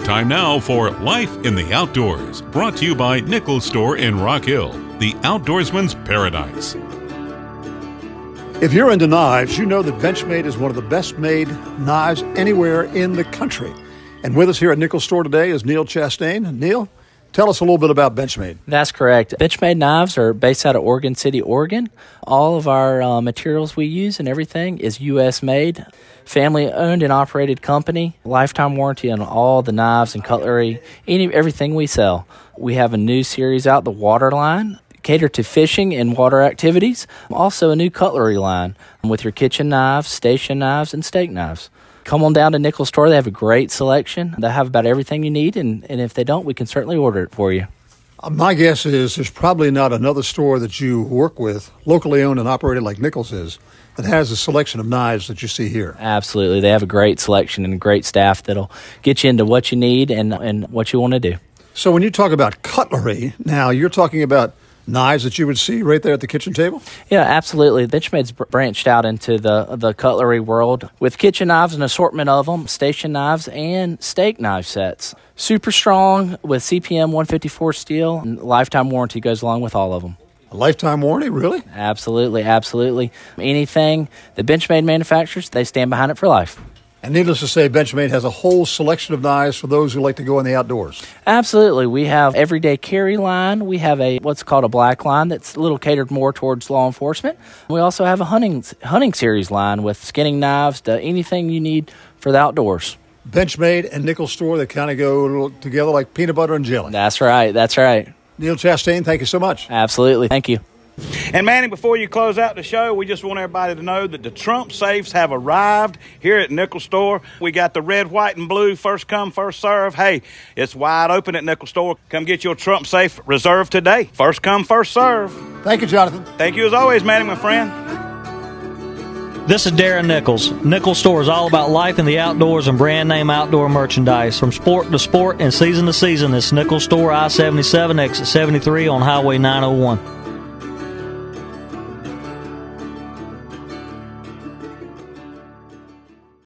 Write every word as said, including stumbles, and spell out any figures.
Time now for Life in the Outdoors, brought to you by Nichols Store in Rock Hill, the outdoorsman's paradise. If you're into knives, you know that Benchmade is one of the best-made knives anywhere in the country. And with us here at Nichols Store today is Neil Chastain. Neil, tell us a little bit about Benchmade. That's correct. Benchmade knives are based out of Oregon City, Oregon. All of our uh, materials we use and everything is U S made. Family-owned and operated company. Lifetime warranty on all the knives and cutlery, any everything we sell. We have a new series out, the Water line, cater to fishing and water activities. Also a new cutlery line with your kitchen knives, station knives, and steak knives. Come on down to Nichols Store. They have a great selection. They have about everything you need, and, and if they don't, we can certainly order it for you. Uh, my guess is there's probably not another store that you work with, locally owned and operated like Nichols is, that has a selection of knives that you see here. Absolutely. They have a great selection and great staff that'll get you into what you need and, and what you want to do. So when you talk about cutlery, now you're talking about knives that you would see right there at the kitchen table? Yeah, absolutely. Benchmade's branched out into the the cutlery world with kitchen knives, an assortment of them, station knives, and steak knife sets. Super strong with C P M one fifty-four steel, and lifetime warranty goes along with all of them. A lifetime warranty, really? Absolutely, absolutely. Anything that Benchmade manufactures, they stand behind it for life. And needless to say, Benchmade has a whole selection of knives for those who like to go in the outdoors. Absolutely. We have everyday carry line. We have a what's called a black line that's a little catered more towards law enforcement. We also have a hunting hunting series line with skinning knives to anything you need for the outdoors. Benchmade and Nichols Store, they kind of go together like peanut butter and jelly. That's right. That's right. Neil Chastain, thank you so much. Absolutely. Thank you. And Manny, before you close out the show, we just want everybody to know that the Trump safes have arrived here at Nichols Store. We got the red, white, and blue, first come, first serve. Hey, it's wide open at Nichols Store. Come get your Trump safe reserved today. First come, first serve. Thank you, Jonathan. Thank you as always, Manny, my friend. This is Darren Nichols. Nichols Store is all about life in the outdoors and brand name outdoor merchandise. From sport to sport and season to season, it's Nichols Store, I seventy-seven, exit seventy-three on Highway nine oh one.